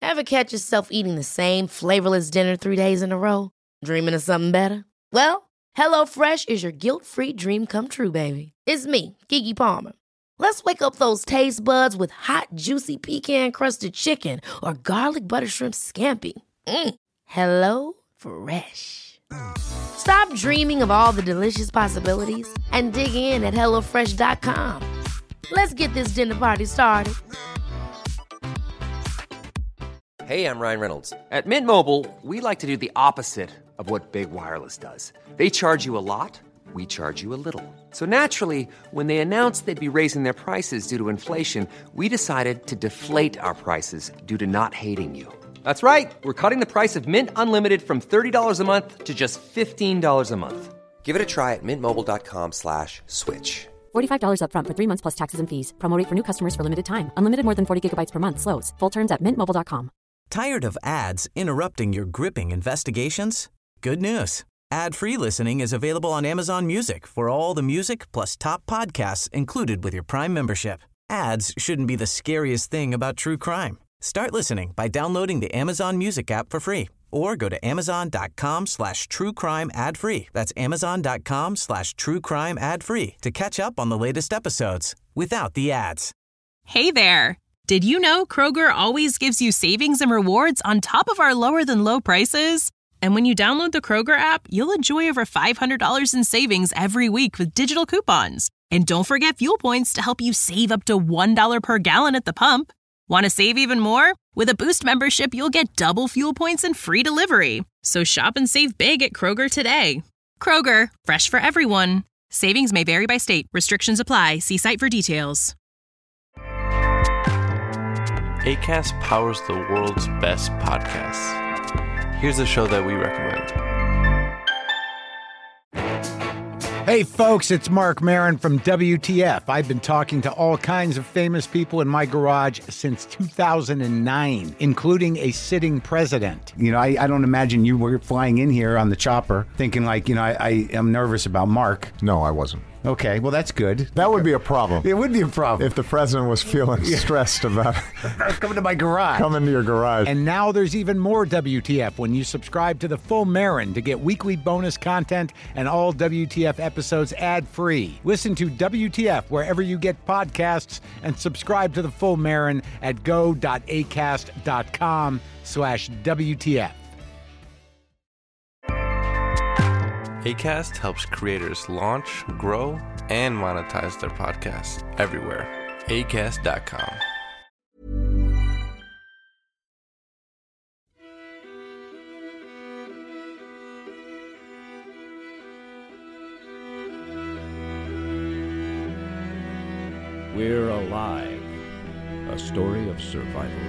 Ever catch yourself eating the same flavorless dinner 3 days in a row? Dreaming of something better? Well, HelloFresh is your guilt-free dream come true, baby. It's me, Keke Palmer. Let's wake up those taste buds with hot, juicy pecan-crusted chicken or garlic butter shrimp scampi. Hello Fresh. Stop dreaming of all the delicious possibilities and dig in at HelloFresh.com. Let's get this dinner party started. Hey, I'm Ryan Reynolds. At Mint Mobile, we like to do the opposite of what Big Wireless does. They charge you a lot, we charge you a little. So naturally, when they announced they'd be raising their prices due to inflation, we decided to deflate our prices due to not hating you. That's right. We're cutting the price of Mint Unlimited from $30 a month to just $15 a month. Give it a try at mintmobile.com/switch. $45 up front for 3 months plus taxes and fees. Promo rate for new customers for limited time. Unlimited more than 40 gigabytes per month. Slows full terms at mintmobile.com. Tired of ads interrupting your gripping investigations? Good news. Ad-free listening is available on Amazon Music for all the music plus top podcasts included with your Prime membership. Ads shouldn't be the scariest thing about true crime. Start listening by downloading the Amazon Music app for free or go to amazon.com/truecrime ad-free. That's amazon.com/truecrime ad-free to catch up on the latest episodes without the ads. Hey there. Did you know Kroger always gives you savings and rewards on top of our lower than low prices? And when you download the Kroger app, you'll enjoy over $500 in savings every week with digital coupons. And don't forget fuel points to help you save up to $1 per gallon at the pump. Want to save even more? With a Boost membership, you'll get double fuel points and free delivery. So shop and save big at Kroger today. Kroger, fresh for everyone. Savings may vary by state. Restrictions apply. See site for details. Acast powers the world's best podcasts. Here's a show that we recommend. Hey folks, it's Mark Maron from WTF. I've been talking to all kinds of famous people in my garage since 2009, including a sitting president. You know, I don't imagine you were flying in here on the chopper thinking like, I am nervous about Mark. No, I wasn't. Okay, well, that's good. That would be a problem. It would be a problem. If the president was feeling stressed about coming to my garage. Coming to your garage. And now there's even more WTF when you subscribe to the Full Marin to get weekly bonus content and all WTF episodes ad-free. Listen to WTF wherever you get podcasts and subscribe to the Full Marin at go.acast.com/WTF. Acast helps creators launch, grow, and monetize their podcasts everywhere. Acast.com. We're Alive, a story of survival.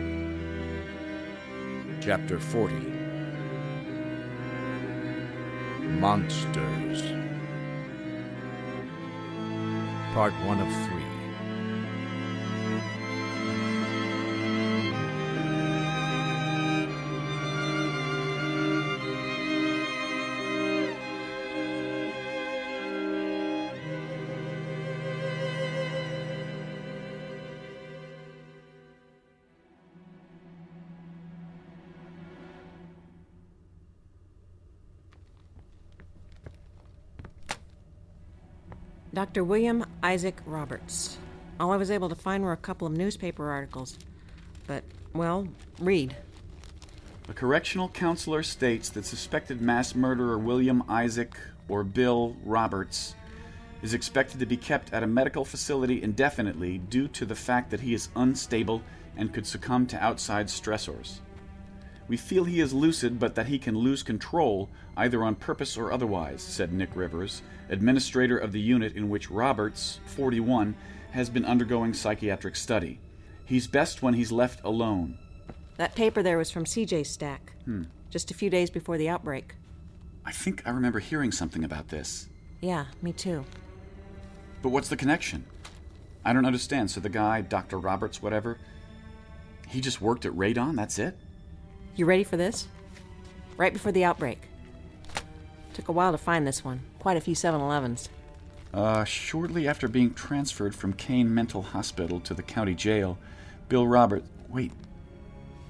Chapter 40. Monsters. Part 1 of 3. Dr. William Isaac Roberts. All I was able to find were a couple of newspaper articles. But, well, read. A correctional counselor states that suspected mass murderer William Isaac, or Bill Roberts, is expected to be kept at a medical facility indefinitely due to the fact that he is unstable and could succumb to outside stressors. We feel he is lucid, but that he can lose control, either on purpose or otherwise, said Nick Rivers, administrator of the unit in which Roberts, 41, has been undergoing psychiatric study. He's best when he's left alone. That paper there was from CJ's stack. Just a few days before the outbreak. I think I remember hearing something about this. Yeah, me too. But what's the connection? I don't understand. So the guy, Dr. Roberts, whatever, he just worked at Radon, that's it? You ready for this? Right before the outbreak. Took a while to find this one. Quite a few 7-Elevens. Shortly after being transferred from Kane Mental Hospital to the county jail, Bill Roberts... Wait.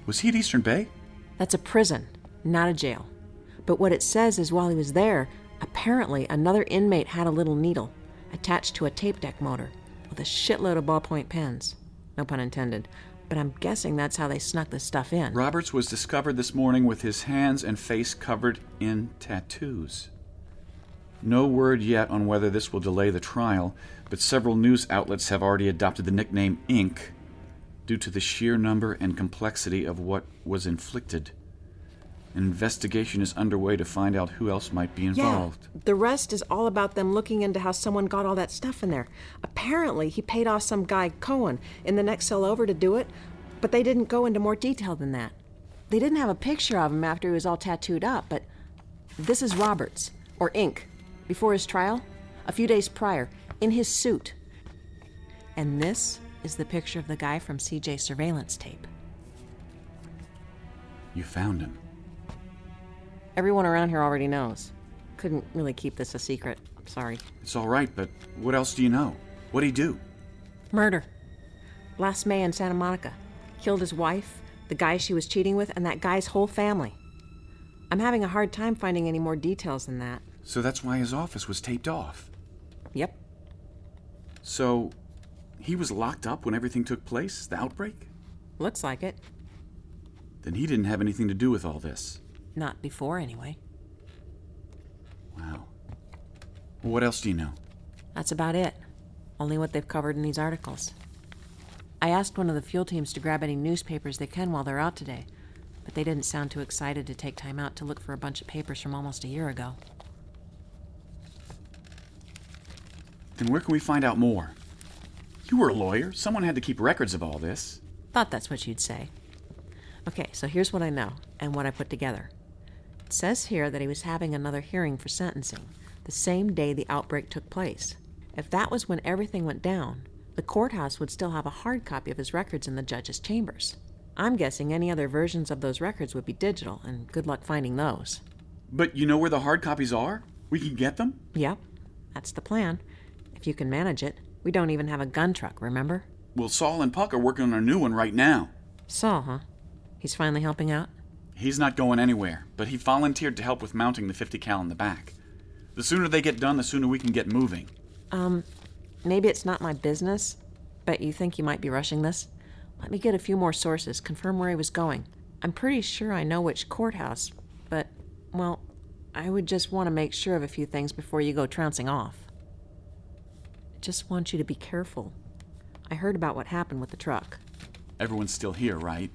Was he at Eastern Bay? That's a prison, not a jail. But what it says is while he was there, apparently another inmate had a little needle attached to a tape deck motor with a shitload of ballpoint pens. No pun intended. But I'm guessing that's how they snuck this stuff in. Roberts was discovered this morning with his hands and face covered in tattoos. No word yet on whether this will delay the trial, but several news outlets have already adopted the nickname Ink due to the sheer number and complexity of what was inflicted. An investigation is underway to find out who else might be involved. Yeah, the rest is all about them looking into how someone got all that stuff in there. Apparently, he paid off some guy, Cohen, in the next cell over to do it, but they didn't go into more detail than that. They didn't have a picture of him after he was all tattooed up, but this is Roberts, or Ink, before his trial, a few days prior, in his suit. And this is the picture of the guy from CJ surveillance tape. You found him. Everyone around here already knows. Couldn't really keep this a secret. I'm sorry. It's all right, but what else do you know? What'd he do? Murder. Last May in Santa Monica. Killed his wife, the guy she was cheating with, and that guy's whole family. I'm having a hard time finding any more details than that. So that's why his office was taped off? Yep. So, he was locked up when everything took place? The outbreak? Looks like it. Then he didn't have anything to do with all this. Not before, anyway. Wow. Well, what else do you know? That's about it. Only what they've covered in these articles. I asked one of the fuel teams to grab any newspapers they can while they're out today, but they didn't sound too excited to take time out to look for a bunch of papers from almost a year ago. Then where can we find out more? You were a lawyer. Someone had to keep records of all this. Thought that's what you'd say. Okay, so here's what I know and what I put together. It says here that he was having another hearing for sentencing, the same day the outbreak took place. If that was when everything went down, the courthouse would still have a hard copy of his records in the judge's chambers. I'm guessing any other versions of those records would be digital, and good luck finding those. But you know where the hard copies are? We can get them? Yep, that's the plan. If you can manage it. We don't even have a gun truck, remember? Well, Saul and Puck are working on a new one right now. Saul, huh? He's finally helping out? He's not going anywhere, but he volunteered to help with mounting the 50 cal in the back. The sooner they get done, the sooner we can get moving. Maybe it's not my business, but you think you might be rushing this? Let me get a few more sources, confirm where he was going. I'm pretty sure I know which courthouse, but, well, I would just want to make sure of a few things before you go trouncing off. I just want you to be careful. I heard about what happened with the truck. Everyone's still here, right?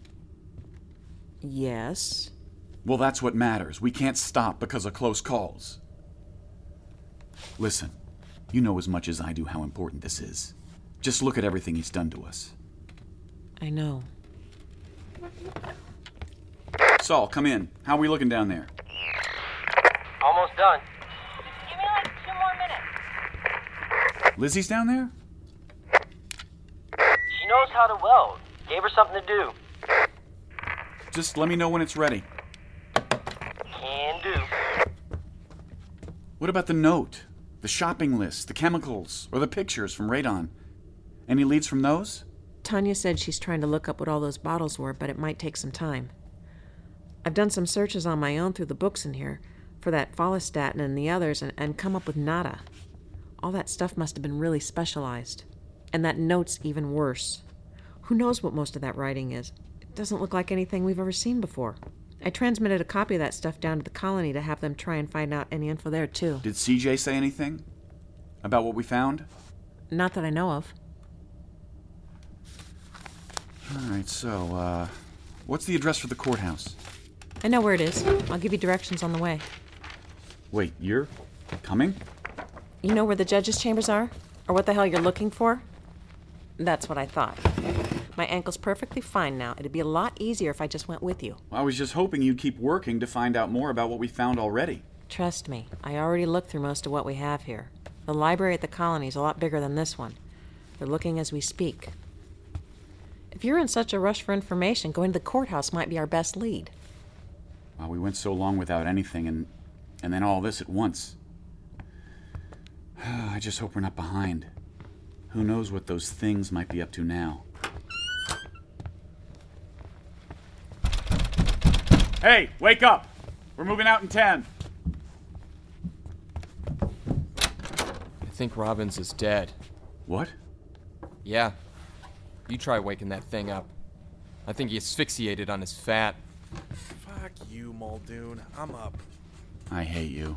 Yes. Well, that's what matters. We can't stop because of close calls. Listen, you know as much as I do how important this is. Just look at everything he's done to us. I know. Saul, come in. How are we looking down there? Almost done. Give me like 2 more minutes. Lizzie's down there? She knows how to weld. Gave her something to do. Just let me know when it's ready. Can do. What about the note? The shopping list, the chemicals, or the pictures from Radon? Any leads from those? Tanya said she's trying to look up what all those bottles were, but it might take some time. I've done some searches on my own through the books in here for that folistatin and the others and come up with nada. All that stuff must have been really specialized. And that note's even worse. Who knows what most of that writing is? It doesn't look like anything we've ever seen before. I transmitted a copy of that stuff down to the colony to have them try and find out any info there, too. Did CJ say anything about what we found? Not that I know of. All right, so, what's the address for the courthouse? I know where it is. I'll give you directions on the way. Wait, you're coming? You know where the judge's chambers are? Or what the hell you're looking for? That's what I thought. My ankle's perfectly fine now. It'd be a lot easier if I just went with you. I was just hoping you'd keep working to find out more about what we found already. Trust me, I already looked through most of what we have here. The library at the colony is a lot bigger than this one. They're looking as we speak. If you're in such a rush for information, going to the courthouse might be our best lead. Well, we went so long without anything, and then all this at once. I just hope we're not behind. Who knows what those things might be up to now. Hey, wake up! We're moving out in 10. I think Robbins is dead. What? Yeah. You try waking that thing up. I think he asphyxiated on his fat. Fuck you, Muldoon. I'm up. I hate you.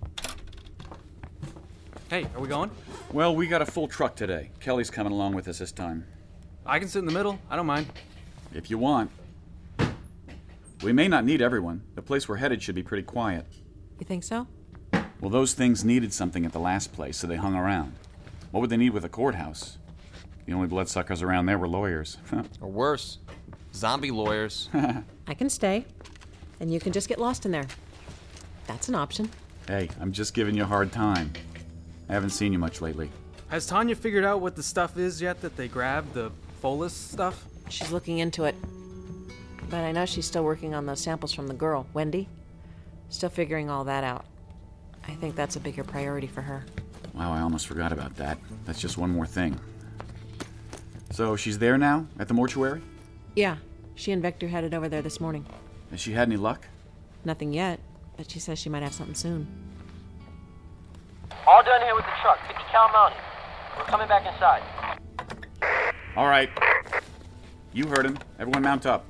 Hey, are we going? Well, we got a full truck today. Kelly's coming along with us this time. I can sit in the middle. I don't mind. If you want. We may not need everyone. The place we're headed should be pretty quiet. You think so? Well, those things needed something at the last place, so they hung around. What would they need with a courthouse? The only bloodsuckers around there were lawyers. Or worse, zombie lawyers. I can stay, and you can just get lost in there. That's an option. Hey, I'm just giving you a hard time. I haven't seen you much lately. Has Tanya figured out what the stuff is yet that they grabbed? The Follis stuff? She's looking into it. But I know she's still working on those samples from the girl, Wendy. Still figuring all that out. I think that's a bigger priority for her. Wow, I almost forgot about that. That's just one more thing. So she's there now, at the mortuary? Yeah, she and Vector headed over there this morning. Has she had any luck? Nothing yet, but she says she might have something soon. All done here with the truck. 50 cal mounted. We're coming back inside. All right. You heard him. Everyone mount up.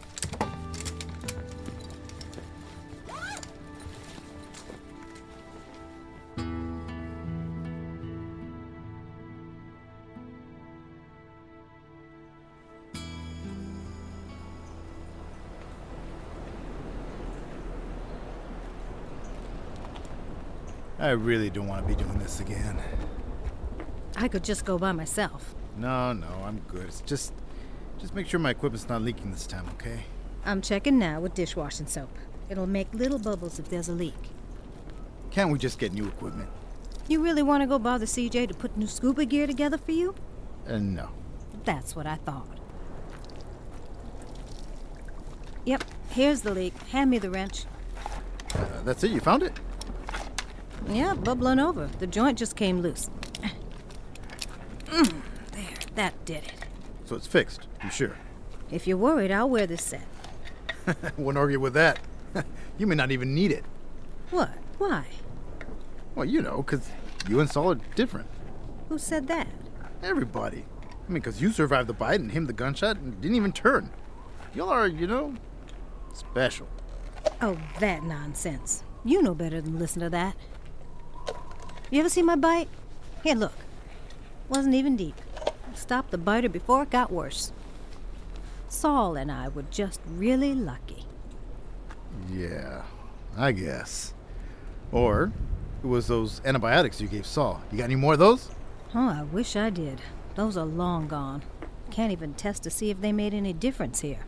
I really don't want to be doing this again. I could just go by myself. No, I'm good. It's just make sure my equipment's not leaking this time, okay? I'm checking now with dishwashing soap. It'll make little bubbles if there's a leak. Can't we just get new equipment? You really want to go bother CJ to put new scuba gear together for you? No. That's what I thought. Yep, here's the leak. Hand me the wrench. That's it? You found it? Yeah, bubbling over. The joint just came loose. There, that did it. So it's fixed, you sure? If you're worried, I'll wear this set. Wouldn't argue with that. You may not even need it. What? Why? Well, you know, because you and Saul are different. Who said that? Everybody. I mean, because you survived the bite and him the gunshot and didn't even turn. Y'all are, you know, special. Oh, that nonsense. You know better than listen to that. You ever see my bite? Here, look. Wasn't even deep. Stopped the biter before it got worse. Saul and I were just really lucky. Yeah, I guess. Or it was those antibiotics you gave Saul. You got any more of those? Oh, I wish I did. Those are long gone. Can't even test to see if they made any difference here.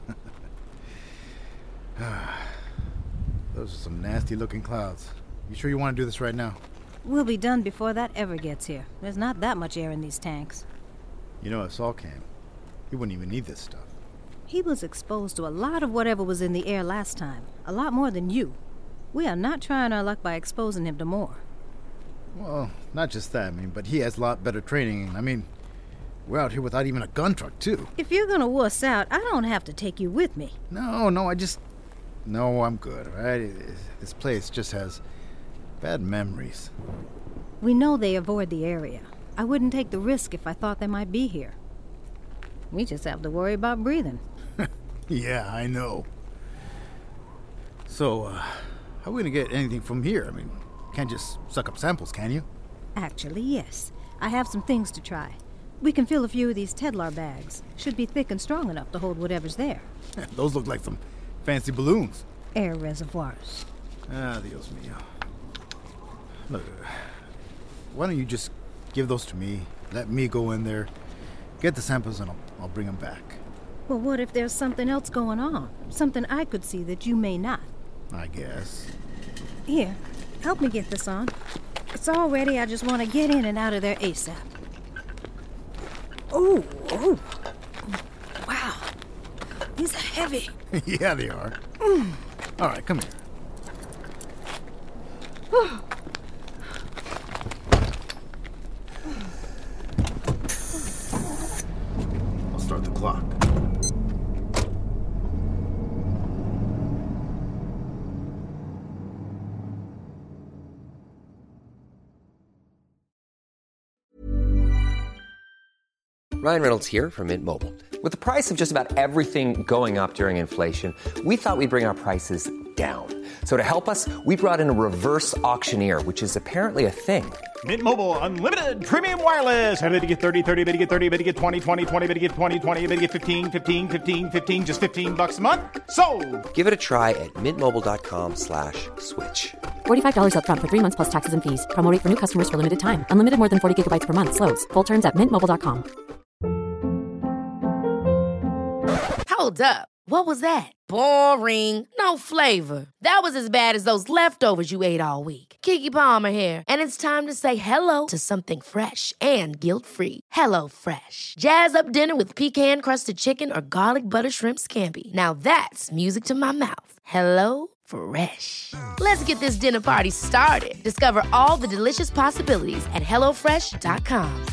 Those are some nasty-looking clouds. You sure you want to do this right now? We'll be done before that ever gets here. There's not that much air in these tanks. You know, if Saul came, he wouldn't even need this stuff. He was exposed to a lot of whatever was in the air last time. A lot more than you. We are not trying our luck by exposing him to more. Well, not just that, but he has a lot better training. We're out here without even a gun truck, too. If you're gonna wuss out, I don't have to take you with me. No, No, I'm good, all right? This place just has bad memories. We know they avoid the area. I wouldn't take the risk if I thought they might be here. We just have to worry about breathing. Yeah, I know. So, how are we going to get anything from here? Can't just suck up samples, can you? Actually, yes. I have some things to try. We can fill a few of these Tedlar bags. Should be thick and strong enough to hold whatever's there. Those look like some fancy balloons. Air reservoirs. Ah, Dios mío. Look, why don't you just give those to me, let me go in there, get the samples, and I'll bring them back. Well, what if there's something else going on? Something I could see that you may not. I guess. Here, help me get this on. It's all ready. I just want to get in and out of there ASAP. Oh. Wow. These are heavy. Yeah, they are. All right, come here. I'll start the clock. Ryan Reynolds here from Mint Mobile. With the price of just about everything going up during inflation, we thought we'd bring our prices down. So to help us, we brought in a reverse auctioneer, which is apparently a thing. Mint Mobile Unlimited Premium Wireless. How to get 30, 30, bit to get 30, bit to get 20, 20, 20, bit to get 20, 20, bit to get 15, 15, 15, 15, just $15 a month? Sold! Give it a try at mintmobile.com/switch. $45 up front for 3 months plus taxes and fees. Promo rate for new customers for limited time. Unlimited more than 40 gigabytes per month. Slows full terms at mintmobile.com. Hold up. What was that? Boring. No flavor. That was as bad as those leftovers you ate all week. Keke Palmer here, and it's time to say hello to something fresh and guilt-free. Hello Fresh. Jazz up dinner with pecan-crusted chicken or garlic butter shrimp scampi. Now that's music to my mouth. Hello Fresh. Let's get this dinner party started. Discover all the delicious possibilities at hellofresh.com.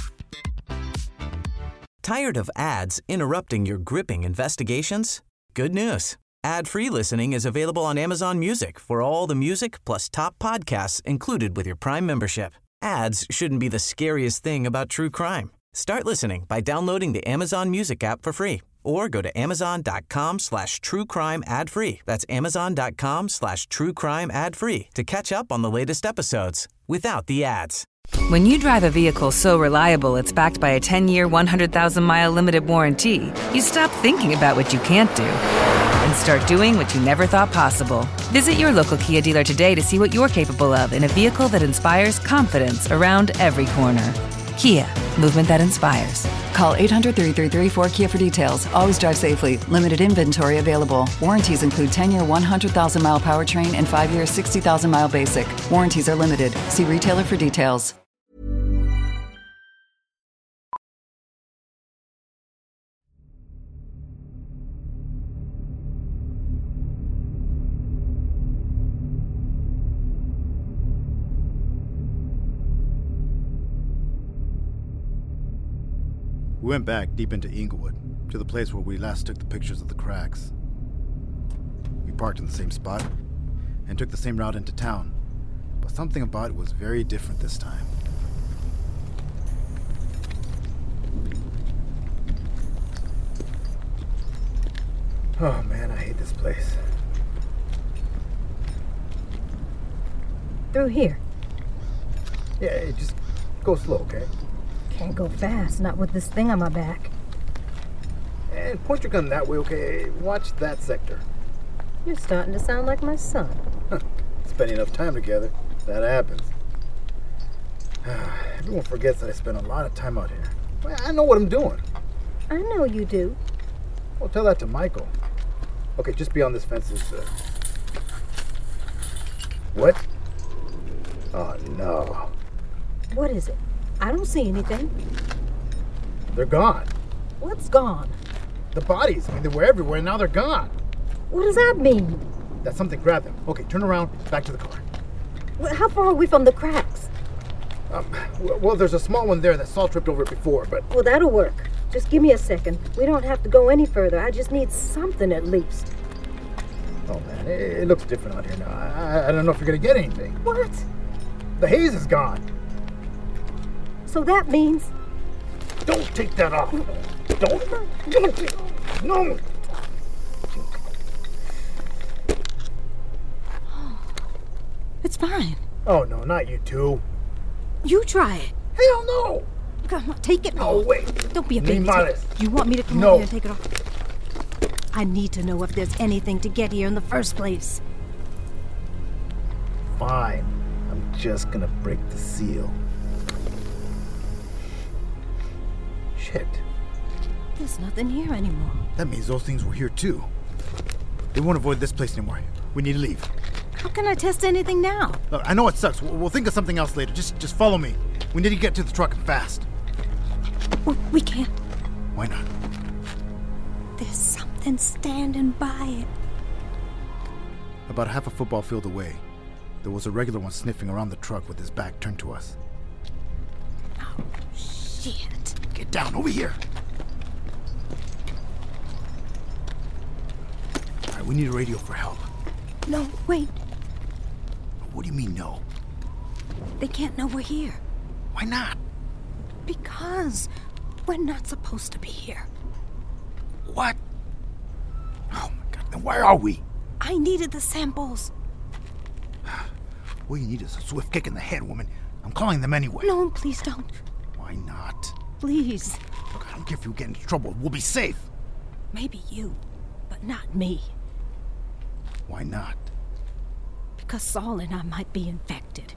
Tired of ads interrupting your gripping investigations? Good news. Ad-free listening is available on Amazon Music for all the music plus top podcasts included with your Prime membership. Ads shouldn't be the scariest thing about true crime. Start listening by downloading the Amazon Music app for free or go to amazon.com/truecrime ad-free. That's amazon.com/truecrime ad-free to catch up on the latest episodes without the ads. When you drive a vehicle so reliable it's backed by a 10-year, 100,000-mile limited warranty, you stop thinking about what you can't do and start doing what you never thought possible. Visit your local Kia dealer today to see what you're capable of in a vehicle that inspires confidence around every corner. Kia, movement that inspires. Call 800-333-4KIA for details. Always drive safely. Limited inventory available. Warranties include 10-year 100,000-mile powertrain and 5-year 60,000-mile basic. Warranties are limited. See retailer for details. We went back deep into Inglewood, to the place where we last took the pictures of the cracks. We parked in the same spot and took the same route into town, but something about it was very different this time. Oh man, I hate this place. Through here. Yeah, just go slow, okay? Can't go fast, not with this thing on my back. And point your gun that way, okay? Watch that sector. You're starting to sound like my son. Spending enough time together, that happens. Everyone forgets that I spend a lot of time out here. Well, I know what I'm doing. I know you do. Well, tell that to Michael. Okay, just beyond this fence is, What? Oh, no. What is it? I don't see anything. They're gone. What's gone? The bodies. I mean, they were everywhere, and now they're gone. What does that mean? That something grabbed them. Okay, turn around, back to the car. Well, how far are we from the cracks? Well, there's a small one there that Saul tripped over it before, but... Well, that'll work. Just give me a second. We don't have to go any further. I just need something at least. Oh, man, it looks different out here now. I don't know if you're going to get anything. What? The haze is gone. So that means... Don't take that off. Don't. No. It's fine. Oh, no, not you two. You try it. Hell no. Come on, take it off. Oh, wait. Don't be a baby. You want me to come over here and take it off? I need to know if there's anything to get here in the first place. Fine. I'm just gonna break the seal. Shit. There's nothing here anymore. That means those things were here too. They won't avoid this place anymore. We need to leave. How can I test anything now? Look, I know it sucks. We'll think of something else later. Just follow me. We need to get to the truck and fast. We can't. Why not? There's something standing by it. About half a football field away, there was a regular one sniffing around the truck with his back turned to us. Oh, shit. Get down, over here. All right, we need a radio for help. No, wait. What do you mean, no? They can't know we're here. Why not? Because We're not supposed to be here. What? Oh my God, then where are we? I needed the samples. All you need is a swift kick in the head, woman. I'm calling them anyway. No, please don't. Why not? Please. Look, I don't care if you get into trouble. We'll be safe. Maybe you, but not me. Why not? Because Saul and I might be infected.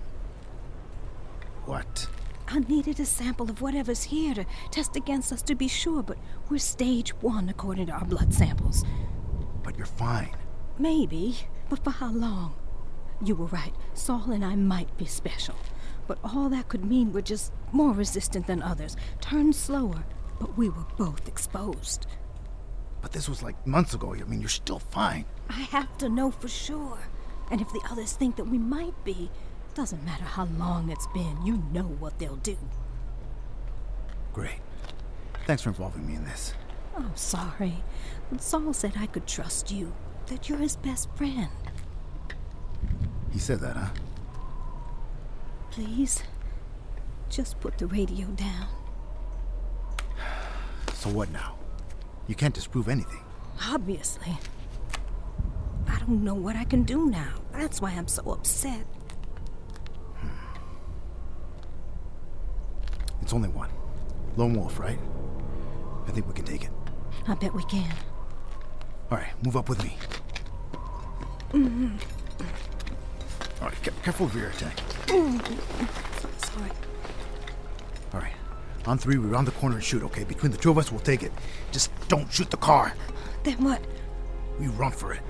What? I needed a sample of whatever's here to test against us to be sure, but we're stage 1 according to our blood samples. But you're fine. Maybe, but for how long? You were right. Saul and I might be special. But all that could mean we're just more resistant than others, turned slower, but we were both exposed. But this was like months ago. I mean, you're still fine. I have to know for sure. And if the others think that we might be, doesn't matter how long it's been, you know what they'll do. Great. Thanks for involving me in this. I'm sorry. But Saul said I could trust you, that you're his best friend. He said that, huh? Please, just put the radio down. So what now? You can't disprove anything. Obviously. I don't know what I can do now. That's why I'm so upset. It's only one. Lone wolf, right? I think we can take it. I bet we can. All right, move up with me. Mm-hmm. All right, careful of your attack. Sorry. All right, on 3, we round the corner and shoot, okay? Between the two of us, we'll take it. Just don't shoot the car. Then what? We run for it.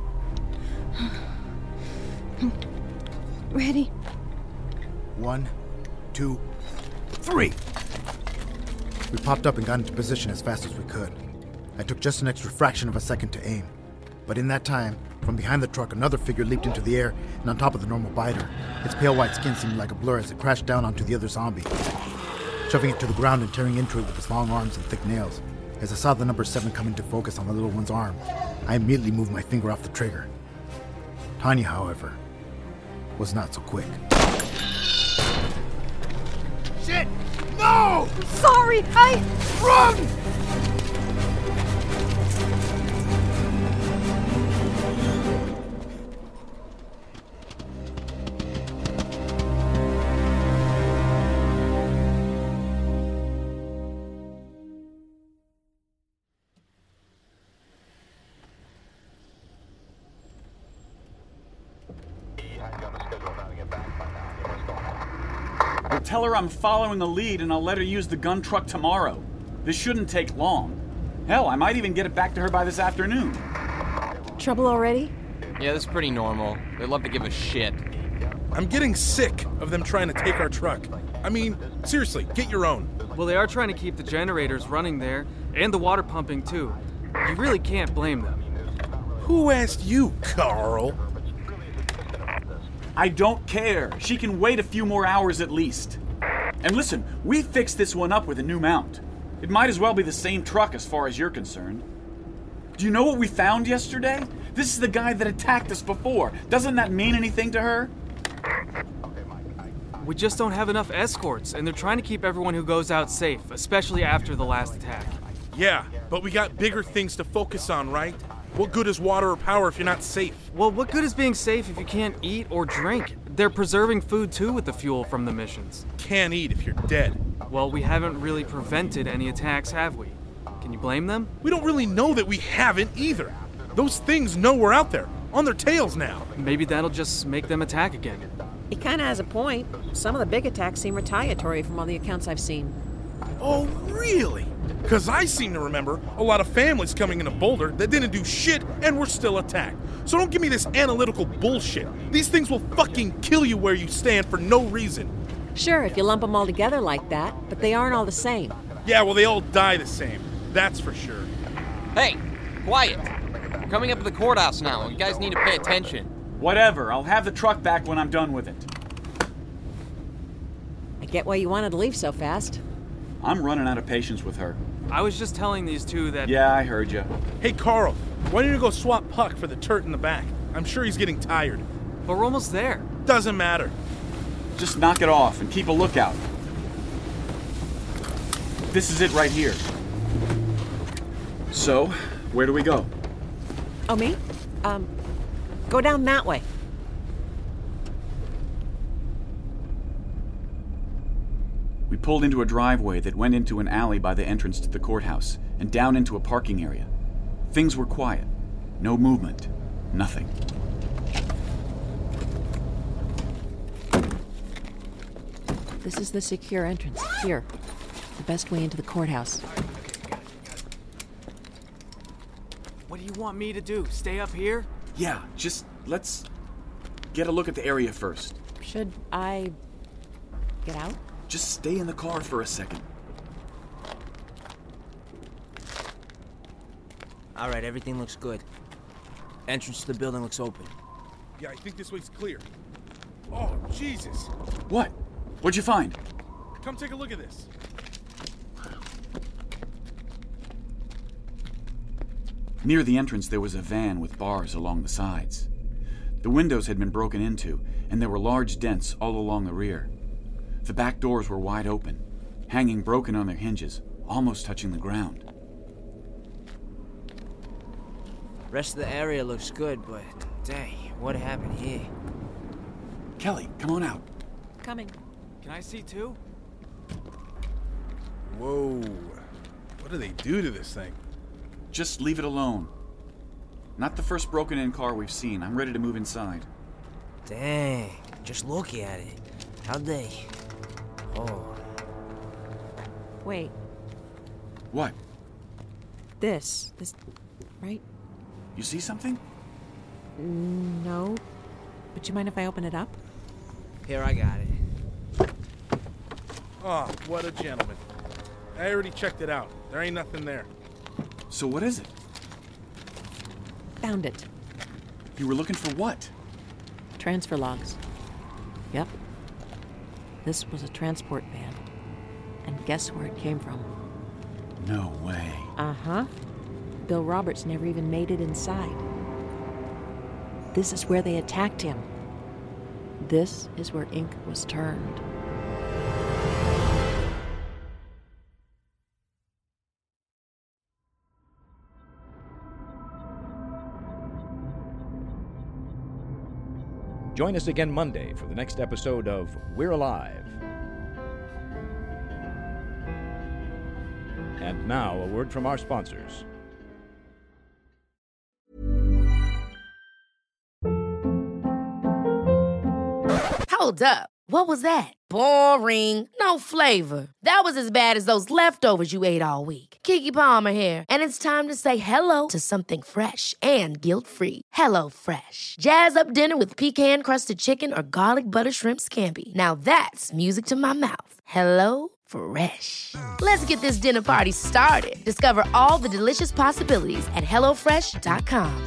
Ready? 1, 2, 3. We popped up and got into position as fast as we could. I took just an extra fraction of a second to aim. But in that time, from behind the truck, another figure leaped into the air and on top of the normal biter. Its pale white skin seemed like a blur as it crashed down onto the other zombie, shoving it to the ground and tearing into it with its long arms and thick nails. As I saw the number 7 come into focus on the little one's arm, I immediately moved my finger off the trigger. Tanya, however, was not so quick. Shit! No! Sorry, Run! Tell her I'm following a lead and I'll let her use the gun truck tomorrow. This shouldn't take long. Hell, I might even get it back to her by this afternoon. Trouble already? Yeah, this is pretty normal. They love to give a shit. I'm getting sick of them trying to take our truck. I mean, seriously, get your own. Well, they are trying to keep the generators running there, and the water pumping too. You really can't blame them. Who asked you, Carl? I don't care. She can wait a few more hours at least. And listen, we fixed this one up with a new mount. It might as well be the same truck as far as you're concerned. Do you know what we found yesterday? This is the guy that attacked us before. Doesn't that mean anything to her? We just don't have enough escorts, and they're trying to keep everyone who goes out safe, especially after the last attack. Yeah, but we got bigger things to focus on, right? What good is water or power if you're not safe? Well, what good is being safe if you can't eat or drink? They're preserving food too with the fuel from the missions. Can't eat if you're dead. Well, we haven't really prevented any attacks, have we? Can you blame them? We don't really know that we haven't either. Those things know we're out there, on their tails now. Maybe that'll just make them attack again. He kind of has a point. Some of the big attacks seem retaliatory from all the accounts I've seen. Oh, really? Because I seem to remember a lot of families coming into Boulder that didn't do shit and were still attacked. So don't give me this analytical bullshit. These things will fucking kill you where you stand for no reason. Sure, if you lump them all together like that, but they aren't all the same. Yeah, well, they all die the same. That's for sure. Hey, quiet. We're coming up to the courthouse now. You guys need to pay attention. Whatever. I'll have the truck back when I'm done with it. I get why you wanted to leave so fast. I'm running out of patience with her. I was just telling these two that... Yeah, I heard you. Hey, Carl, why don't you go swap Puck for the turret in the back? I'm sure he's getting tired. But we're almost there. Doesn't matter. Just knock it off and keep a lookout. This is it right here. So, where do we go? Oh, me? Go down that way. We pulled into a driveway that went into an alley by the entrance to the courthouse and down into a parking area. Things were quiet. No movement. Nothing. This is the secure entrance. Here. The best way into the courthouse. What do you want me to do? Stay up here? Yeah, just let's get a look at the area first. Should I get out? Just stay in the car for a second. All right, everything looks good. Entrance to the building looks open. Yeah, I think this way's clear. Oh, Jesus. What? What'd you find? Come take a look at this. Near the entrance, there was a van with bars along the sides. The windows had been broken into, and there were large dents all along the rear. The back doors were wide open, hanging broken on their hinges, almost touching the ground. Rest of the area looks good, but dang, what happened here? Kelly, come on out. Coming. Can I see too? Whoa. What do they do to this thing? Just leave it alone. Not the first broken-in car we've seen. I'm ready to move inside. Dang, just look at it. How'd they... Oh. Wait. What? This, right? You see something? No. But you mind if I open it up? Here, I got it. Oh, what a gentleman. I already checked it out. There ain't nothing there. So what is it? Found it. You were looking for what? Transfer logs. Yep. This was a transport van. And guess where it came from? No way. Uh-huh. Bill Roberts never even made it inside. This is where they attacked him. This is where ink was turned. Join us again Monday for the next episode of We're Alive. And now, a word from our sponsors. Hold up. What was that? Boring. No flavor. That was as bad as those leftovers you ate all week. Keke Palmer here, and it's time to say hello to something fresh and guilt-free. Hello Fresh. Jazz up dinner with pecan-crusted chicken or garlic butter shrimp scampi. Now that's music to my mouth. Hello Fresh. Let's get this dinner party started. Discover all the delicious possibilities at HelloFresh.com.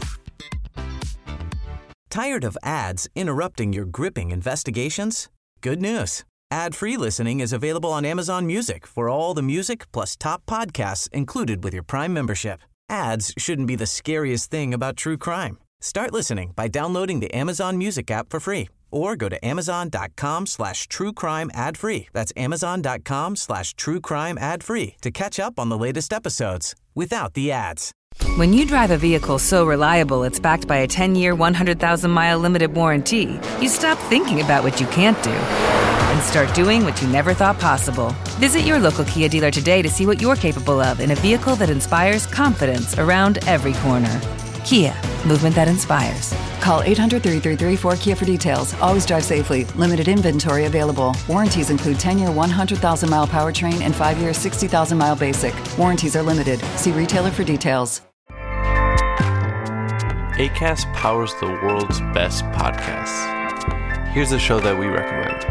Tired of ads interrupting your gripping investigations? Good news. Ad-free listening is available on Amazon Music for all the music plus top podcasts included with your Prime membership. Ads shouldn't be the scariest thing about true crime. Start listening by downloading the Amazon Music app for free or go to amazon.com/truecrime ad-free. That's amazon.com/truecrime ad-free to catch up on the latest episodes without the ads. When you drive a vehicle so reliable it's backed by a 10-year, 100,000-mile limited warranty, you stop thinking about what you can't do and start doing what you never thought possible. Visit your local Kia dealer today to see what you're capable of in a vehicle that inspires confidence around every corner. Kia, movement that inspires. Call 800-333-4KIA for details. Always drive safely. Limited inventory available. Warranties include 10-year 100,000-mile powertrain and 5-year 60,000-mile basic. Warranties are limited. See retailer for details. Acast powers the world's best podcasts. Here's a show that we recommend.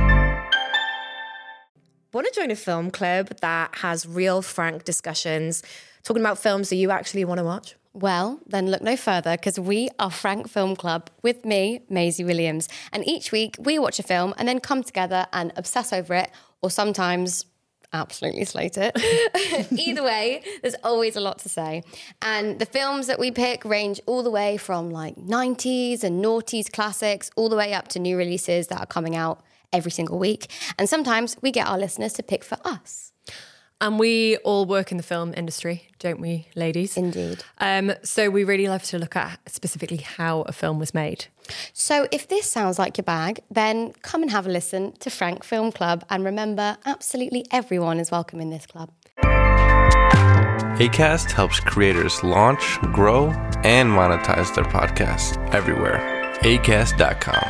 Want to join a film club that has real, frank discussions, talking about films that you actually want to watch? Well, then look no further, because we are Frank Film Club with me, Maisie Williams. And each week we watch a film and then come together and obsess over it, or sometimes absolutely slate it. Either way, there's always a lot to say. And the films that we pick range all the way from like 90s and noughties classics, all the way up to new releases that are coming out every single week. And sometimes we get our listeners to pick for us. And we all work in the film industry, don't we, ladies? Indeed. So we really love to look at specifically how a film was made. So if this sounds like your bag, then come and have a listen to Frank Film Club. And remember, absolutely everyone is welcome in this club. Acast helps creators launch, grow, and monetize their podcasts everywhere. Acast.com.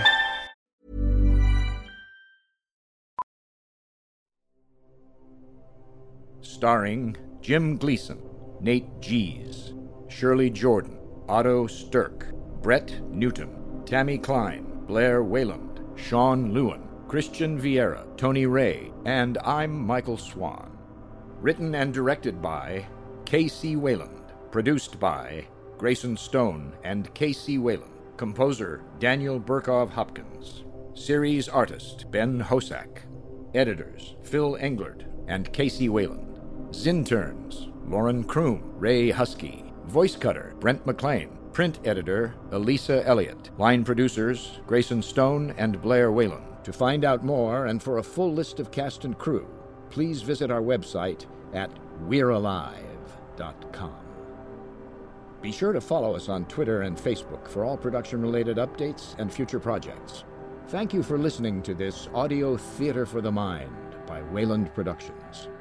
Starring Jim Gleason, Nate Gies, Shirley Jordan, Otto Stirk, Brett Newton, Tammy Klein, Blair Wayland, Sean Lewin, Christian Vieira, Tony Ray, and I'm Michael Swan. Written and directed by K.C. Wayland. Produced by Grayson Stone and K.C. Wayland. Composer Daniel Burkov Hopkins. Series artist Ben Hosack. Editors Phil Englert and K.C. Wayland. Zinterns Lauren Kroom, Ray Husky. Voice cutter Brent McLean. Print editor Elisa Elliott. Line producers Grayson Stone and Blair Wayland. To find out more and for a full list of cast and crew, please visit our website at we'realive.com. Be sure to follow us on Twitter and Facebook for all production-related updates and future projects. Thank you for listening to this audio theater for the mind by Wayland Productions.